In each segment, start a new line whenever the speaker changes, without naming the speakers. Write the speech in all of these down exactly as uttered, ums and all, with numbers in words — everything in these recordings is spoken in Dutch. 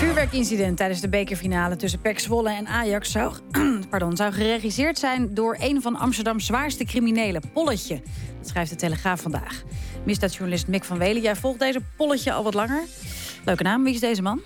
Vuurwerkincident tijdens de bekerfinale tussen P E C Zwolle en Ajax zou, pardon, zou geregisseerd zijn door een van Amsterdams zwaarste criminelen, Polletje. Dat schrijft de Telegraaf vandaag. Misdaadjournalist Mick van Wely, jij volgt deze Polletje al wat langer. Leuke naam, wie is deze man?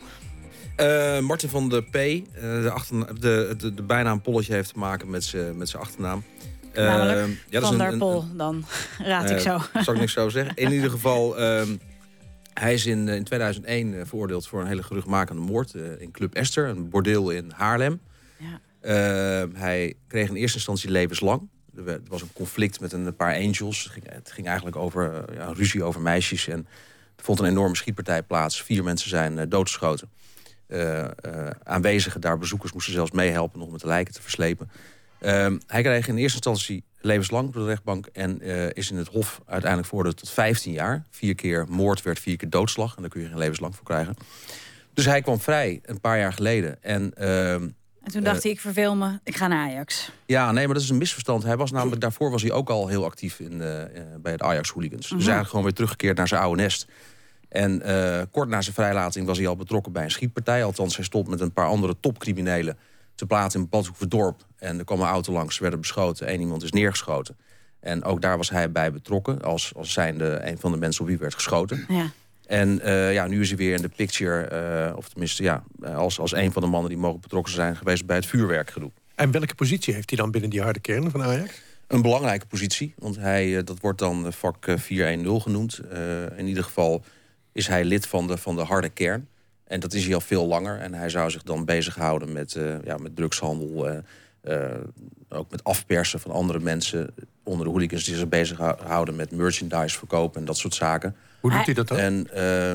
Uh, Martin van de P. Uh, de, achterna- de, de, de bijnaam Polletje heeft te maken met zijn met zijn achternaam.
Uh, Namelijk
ja,
Van der Pol, dan raad uh, ik zo.
Zal ik niks zo zeggen. In ieder geval, uh, hij is in, in tweeduizend één uh, veroordeeld voor een hele geruchtmakende moord uh, in Club Esther, een bordeel in Haarlem. Ja. Uh, hij kreeg in eerste instantie levenslang. Er, werd, er was een conflict met een paar angels. Het ging, het ging eigenlijk over uh, ja, ruzie over meisjes. En er vond een enorme schietpartij plaats. Vier mensen zijn uh, doodgeschoten. Uh, uh, aanwezigen daar, bezoekers, moesten zelfs meehelpen nog met de lijken te verslepen. Uh, hij kreeg in eerste instantie levenslang door de rechtbank en uh, is in het Hof uiteindelijk veroordeeld tot vijftien jaar. Vier keer moord werd vier keer doodslag en daar kun je geen levenslang voor krijgen. Dus hij kwam vrij een paar jaar geleden. En, uh,
en toen dacht uh, hij, ik verveel me, ik ga naar Ajax.
Ja, nee, maar dat is een misverstand. Hij was namelijk, daarvoor was hij ook al heel actief in, uh, uh, bij het Ajax-hooligans. Mm-hmm. Dus eigenlijk gewoon weer teruggekeerd naar zijn oude nest. En uh, kort na zijn vrijlating was hij al betrokken bij een schietpartij. Althans, hij stond met een paar andere topcriminelen te plaatsen in Badhoevedorp. En er kwam een auto langs, ze werden beschoten. Eén iemand is neergeschoten. En ook daar was hij bij betrokken, als, als zijnde een van de mensen op wie werd geschoten.
Ja.
En uh, ja, nu is hij weer in de picture, uh, of tenminste ja, als, als een van de mannen die mogelijk betrokken zijn geweest bij het vuurwerkgedoe.
En welke positie heeft hij dan binnen die harde kern van Ajax?
Een belangrijke positie, want hij, dat wordt dan vak vierhonderdtien genoemd. Uh, in ieder geval is hij lid van de, van de harde kern. En dat is hij al veel langer. En hij zou zich dan bezighouden met, uh, ja, met drugshandel. Uh, uh, ook met afpersen van andere mensen onder de hooligans die zich bezighouden met merchandise verkopen en dat soort zaken.
Hoe doet hij dat dan?
En uh,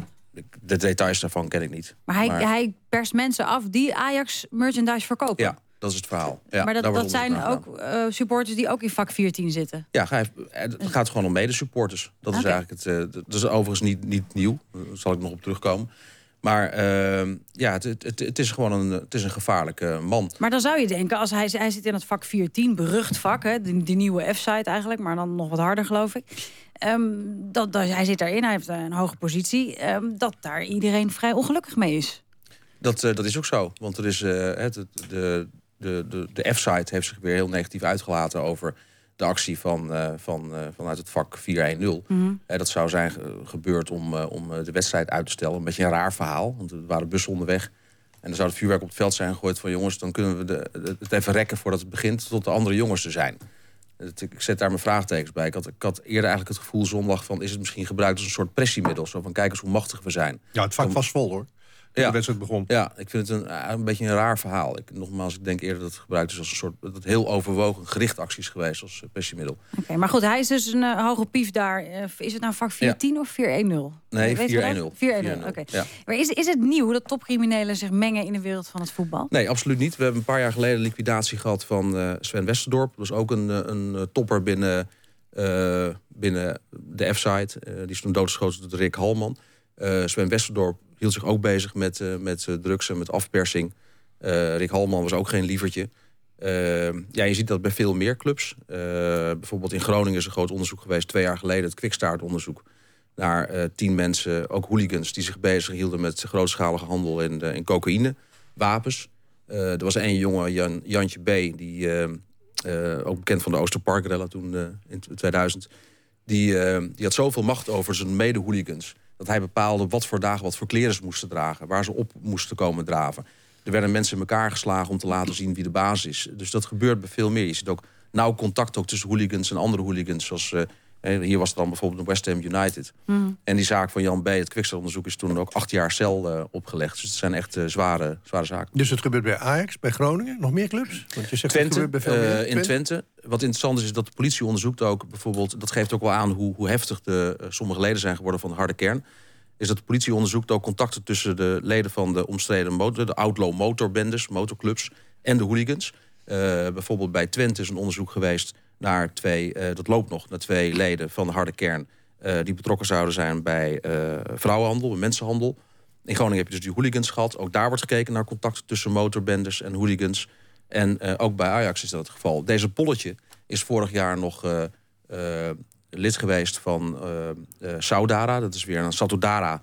de details daarvan ken ik niet.
Maar hij, maar hij perst mensen af die Ajax merchandise verkopen?
Ja, dat is het verhaal. Ja,
maar dat, dat zijn ook uh, supporters die ook in vak viertien zitten?
Ja, het gaat gewoon om medesupporters. Dat is okay. eigenlijk het. Uh, dat is overigens niet, niet nieuw. Daar zal ik nog op terugkomen. Maar uh, ja, het, het, het is gewoon een, het is een gevaarlijke man.
Maar dan zou je denken, als hij, hij zit in het vak viertien, berucht vak, hè, die, die nieuwe F-site eigenlijk, maar dan nog wat harder, geloof ik. Um, dat, dat, hij zit daarin, hij heeft een hoge positie, um, dat daar iedereen vrij ongelukkig mee is.
Dat, uh, dat is ook zo, want er is, uh, het, de, de, de, de F-site heeft zich weer heel negatief uitgelaten over de actie van, uh, van, uh, vanuit het vak vierhonderdtien. Mm-hmm. Uh, dat zou zijn ge- gebeurd om, uh, om de wedstrijd uit te stellen. Een beetje een raar verhaal, want er waren bussen onderweg. En dan zou het vuurwerk op het veld zijn gegooid van jongens, dan kunnen we de, de, het even rekken voordat het begint tot de andere jongens er zijn. Het, ik zet daar mijn vraagtekens bij. Ik had, ik had eerder eigenlijk het gevoel zondag van, is het misschien gebruikt als een soort pressiemiddel? Zo van, kijk eens hoe machtig we zijn.
Ja, het vak Om, was vol hoor. Ja. De wedstrijd begon.
Ja, ik vind het een, een beetje een raar verhaal. Ik, nogmaals, ik denk eerder dat het gebruikt is als een soort, dat het heel overwogen gericht acties geweest als uh, pressiemiddel.
Oké, okay, maar goed, hij is dus een uh, hoge pief daar. Uh, is het nou vak vierhonderdtien ja. of vierhonderdtien?
Nee, vierhonderdtien.
vierhonderdtien, oké. Okay. Ja. Maar is, is het nieuw dat topcriminelen zich mengen in de wereld van het voetbal?
Nee, absoluut niet. We hebben een paar jaar geleden liquidatie gehad van uh, Sven Westerdorp. Dat was ook een, een, een topper binnen, uh, binnen de F-site. Uh, die is toen doodgeschoten door Rick Halman. Uh, Sven Westerdorp hield zich ook bezig met, uh, met uh, drugs en met afpersing. Uh, Rick Halman was ook geen lievertje. Uh, ja, je ziet dat bij veel meer clubs. Uh, bijvoorbeeld in Groningen is een groot onderzoek geweest, twee jaar geleden, het Kwikstaartonderzoek, naar uh, tien mensen, ook hooligans, die zich bezig hielden met grootschalige handel in, uh, in cocaïne, wapens. Uh, er was één jongen, Jan, Jantje B., die uh, uh, ook bekend van de Oosterparkrellen toen uh, in tweeduizend, die, uh, die had zoveel macht over zijn mede-hooligans dat hij bepaalde wat voor dagen wat voor kleren ze moesten dragen, waar ze op moesten komen draven. Er werden mensen in elkaar geslagen om te laten zien wie de baas is. Dus dat gebeurt bij veel meer. Je ziet ook nauw contact ook tussen hooligans en andere hooligans. Zoals, uh, hier was het dan bijvoorbeeld West Ham United. Mm. En die zaak van Jan B., het Kwikstaartonderzoek, is toen ook acht jaar cel uh, opgelegd. Dus het zijn echt uh, zware, zware zaken.
Dus het gebeurt bij Ajax, bij Groningen? Nog meer clubs? Want je zegt
Twente,
het bij veel meer.
Uh,
Twente?
In Twente. Wat interessant is, is dat de politie onderzoekt ook bijvoorbeeld, dat geeft ook wel aan hoe, hoe heftig de, uh, sommige leden zijn geworden van de harde kern, is dat de politie onderzoekt ook contacten tussen de leden van de omstreden motor, de outlaw motorbendes, motorclubs en de hooligans. Uh, bijvoorbeeld bij Twente is een onderzoek geweest naar twee, uh, dat loopt nog, naar twee leden van de harde kern uh, die betrokken zouden zijn bij uh, vrouwenhandel, mensenhandel. In Groningen heb je dus die hooligans gehad. Ook daar wordt gekeken naar contacten tussen motorbendes en hooligans. En uh, ook bij Ajax is dat het geval. Deze Polletje is vorig jaar nog uh, uh, lid geweest van uh, uh, Saudara. Dat is weer een Satudara uh,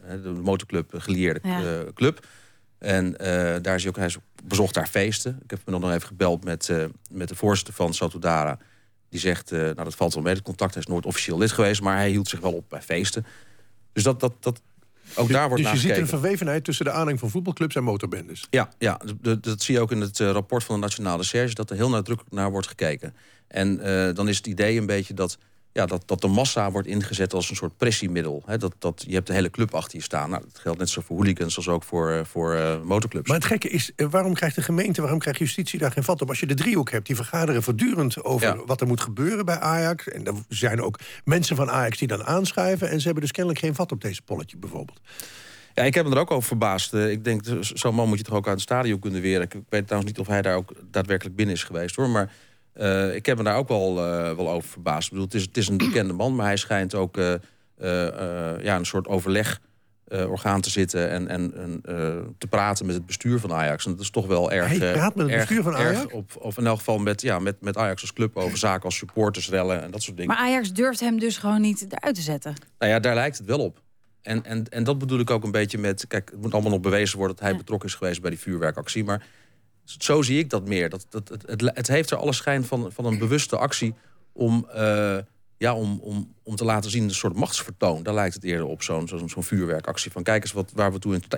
de motorclub, gelieerde
Ja.
uh, club. En uh, daar is hij ook, hij is, bezocht daar feesten. Ik heb me nog even gebeld met, uh, met de voorzitter van Satudara. Die zegt, uh, nou dat valt wel mee, het contact hij is nooit officieel lid geweest, maar hij hield zich wel op bij feesten. Dus dat, dat, dat ook daar wordt
dus
naar
je
gekeken.
ziet een verwevenheid tussen de aanhang van voetbalclubs en motorbendes.
Ja, ja de, de, dat zie je ook in het uh, rapport van de Nationale Recherche, dat er heel nadrukkelijk naar wordt gekeken. En uh, dan is het idee een beetje dat, ja, dat, dat de massa wordt ingezet als een soort pressiemiddel. He, dat, dat, je hebt de hele club achter je staan. Nou, dat geldt net zo voor hooligans als ook voor, uh, voor uh, motorclubs.
Maar het gekke is, uh, waarom krijgt de gemeente, waarom krijgt justitie daar geen vat op? Als je de driehoek hebt, die vergaderen voortdurend over
Ja.
wat er moet gebeuren bij Ajax. En er zijn ook mensen van Ajax die dan aanschuiven. En ze hebben dus kennelijk geen vat op deze polletje bijvoorbeeld.
Ja, ik heb me er ook over verbaasd. Uh, ik denk, zo'n man moet je toch ook uit het stadion kunnen weren. Ik weet trouwens niet of hij daar ook daadwerkelijk binnen is geweest, hoor. Maar uh, ik heb me daar ook wel, uh, wel over verbaasd. Ik bedoel, het is, het is een bekende man, maar hij schijnt ook uh, uh, uh, ja, een soort overlegorgaan uh, te zitten en, en, en uh, te praten met het bestuur van Ajax. En dat is toch wel erg.
Hij praat met het
erg,
bestuur van Ajax?
Erg op, of in elk geval met, ja, met, met Ajax als club over zaken als supporters, rellen en dat soort dingen.
Maar Ajax durft hem dus gewoon niet eruit te zetten.
Nou ja, daar lijkt het wel op. En, en, en dat bedoel ik ook een beetje met... Kijk, het moet allemaal nog bewezen worden dat hij ja. betrokken is geweest bij die vuurwerkactie. Maar zo zie ik dat meer. Dat, dat, het, het, het heeft er alle schijn van, van een bewuste actie om, uh, ja, om, om, om te laten zien een soort machtsvertoon. Daar lijkt het eerder op, zo'n zo'n zo'n vuurwerkactie. Van kijk eens wat, waar we toe in,